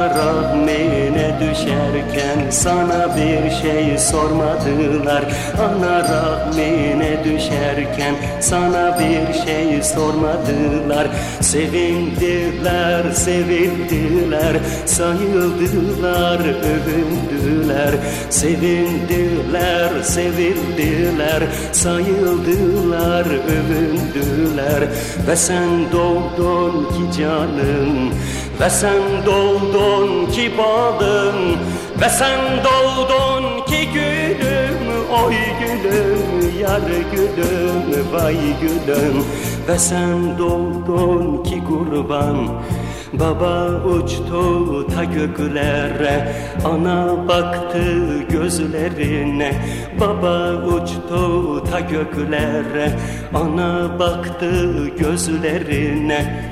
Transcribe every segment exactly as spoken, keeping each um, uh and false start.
rahmine düşerken sana bir şey sormadılar. Ana rahmine düşerken sana bir şey sormadılar. Sevindiler, sevildiler, sayıldılar, övündüler. Sevindiler, sevildiler, sayıldılar, övündüler. Ve sen doğdun ki canım, ve sen doğdun ki balım, ve sen doğdun ki gülüm, oy gülüm, yar gülüm, vay gülüm. Ve sen doğdun ki kurban, baba uçtu ta göklere, ana baktı gözlerine. Baba uçtu ta göklere, ana baktı gözlerine.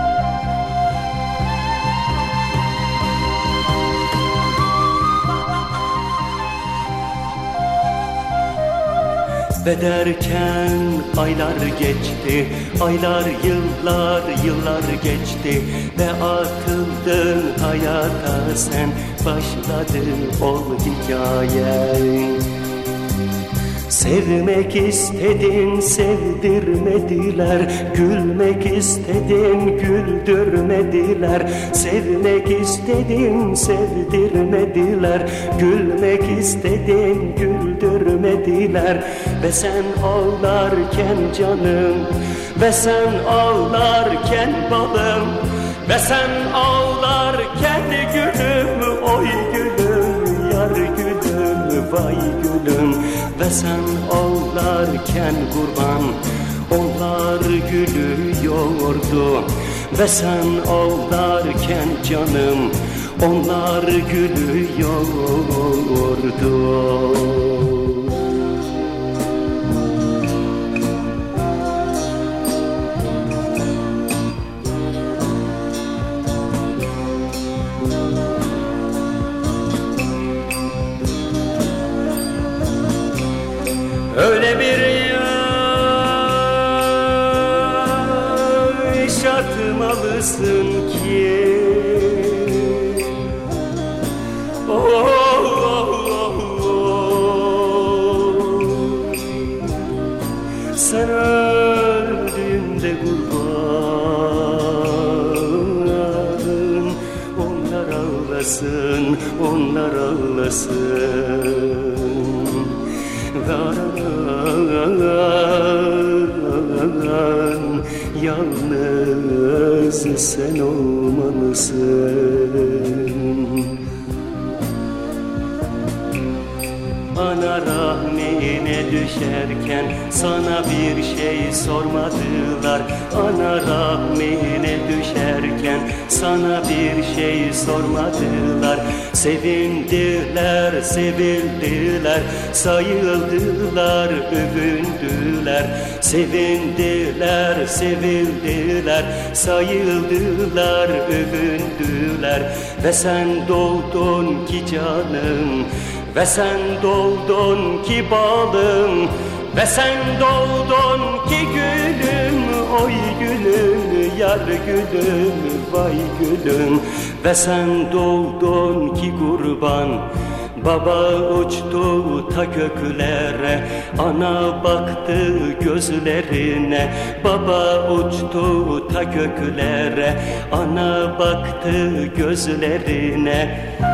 Ve derken aylar geçti, aylar yıllar yıllar geçti. Ve atıldın hayata sen, başladı o hikaye. Sevmek istedin, sevdirmediler. Gülmek istedin, güldürmediler. Sevmek istedin, sevdirmediler. Gülmek istedin, güldürmediler. Ve sen ağlarken canım, ve sen ağlarken balım, ve sen ağlarken gülüm, oy gülüm, yar gülüm, vay gülüm. Ve sen ağlarken kurban, onlar gülüyordu. Ve sen ağlarken canım, onlar gülüyordu. Öyle bir yaşatmalısın ki oh, oh, oh, oh. Sen öldüğünde kurban, onlar ağlasın, onlar ağlasın. Yalnız sen olmalısın. Ana rahmine düşerken sana bir şey sormadılar. Ana rahmine düşerken sana bir şey sormadılar. Sevindiler, sevildiler, sayıldılar, övündüler. Sevindiler, sevildiler, sayıldılar, övündüler. Ve sen doğdun ki canım, ve sen doğdun ki balım, ve sen doğdun ki gülüm, oy gülüm, yar gülüm, vay gülüm. Ve sen doğdun ki kurban, baba uçtu ta göklere, ana baktı gözlerine. Baba uçtu ta göklere, ana baktı gözlerine.